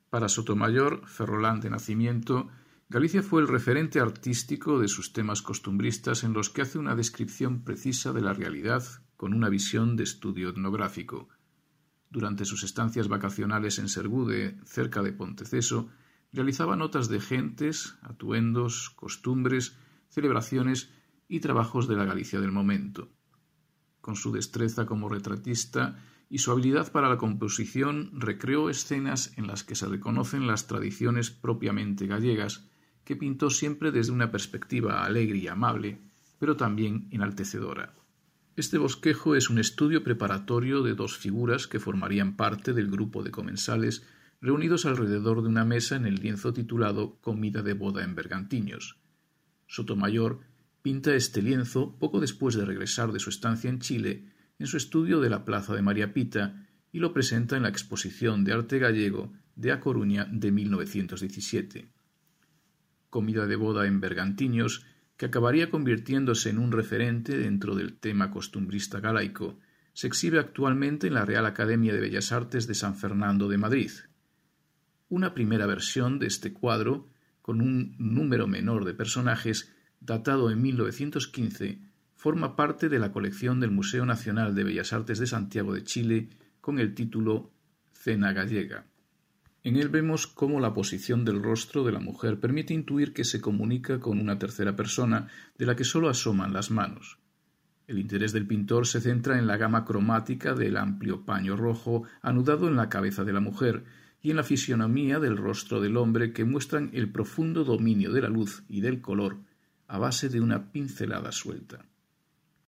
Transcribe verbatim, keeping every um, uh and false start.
Para Sotomayor, Ferrolán de nacimiento, Galicia fue el referente artístico de sus temas costumbristas en los que hace una descripción precisa de la realidad con una visión de estudio etnográfico. Durante sus estancias vacacionales en Sergude, cerca de Ponteceso, realizaba notas de gentes, atuendos, costumbres, celebraciones y trabajos de la Galicia del momento. Con su destreza como retratista y su habilidad para la composición, recreó escenas en las que se reconocen las tradiciones propiamente gallegas, que pintó siempre desde una perspectiva alegre y amable, pero también enaltecedora. Este bosquejo es un estudio preparatorio de dos figuras que formarían parte del grupo de comensales reunidos alrededor de una mesa en el lienzo titulado Comida de boda en Bergantiños. Sotomayor pinta este lienzo poco después de regresar de su estancia en Chile en su estudio de la Plaza de María Pita y lo presenta en la Exposición de Arte Gallego de A Coruña de mil novecientos diecisiete. Comida de boda en Bergantiños, que acabaría convirtiéndose en un referente dentro del tema costumbrista galaico, se exhibe actualmente en la Real Academia de Bellas Artes de San Fernando de Madrid. Una primera versión de este cuadro, con un número menor de personajes, datado en mil novecientos quince, forma parte de la colección del Museo Nacional de Bellas Artes de Santiago de Chile con el título Cena Gallega. En él vemos cómo la posición del rostro de la mujer permite intuir que se comunica con una tercera persona de la que sólo asoman las manos. El interés del pintor se centra en la gama cromática del amplio paño rojo anudado en la cabeza de la mujer y en la fisionomía del rostro del hombre que muestran el profundo dominio de la luz y del color a base de una pincelada suelta.